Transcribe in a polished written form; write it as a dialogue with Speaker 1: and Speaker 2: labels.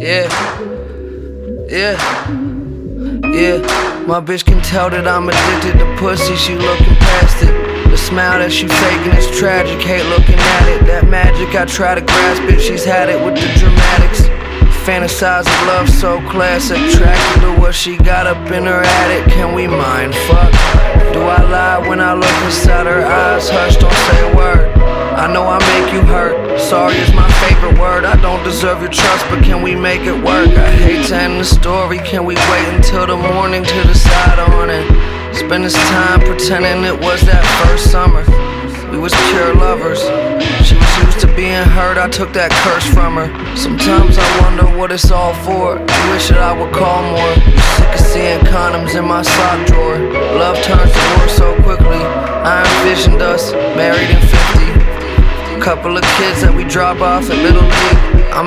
Speaker 1: Yeah, yeah, yeah. My bitch can tell that I'm addicted to pussy, she looking past it. The smile that she faking is tragic, hate looking at it. That magic, I try to grasp it, she's had it with the dramatics. Fantasize of love so classic, attracted to what she got up in her attic. Can we mind fuck? Do I lie when I look inside her eyes? Hush, don't say a word. I know I make you hurt. Sorry is my favorite word. I don't deserve your trust, but can we make it work? I hate to end the story. Can we wait until the morning to decide on it? Spend this time pretending it was that first summer. We was pure lovers. She was used to being hurt, I took that curse from her. Sometimes I wonder what it's all for. I wish that I would call more. Sick of seeing condoms in my sock drawer. Love turns to war so quickly. I envisioned us married in 50. Couple of kids that we drop off at Little League.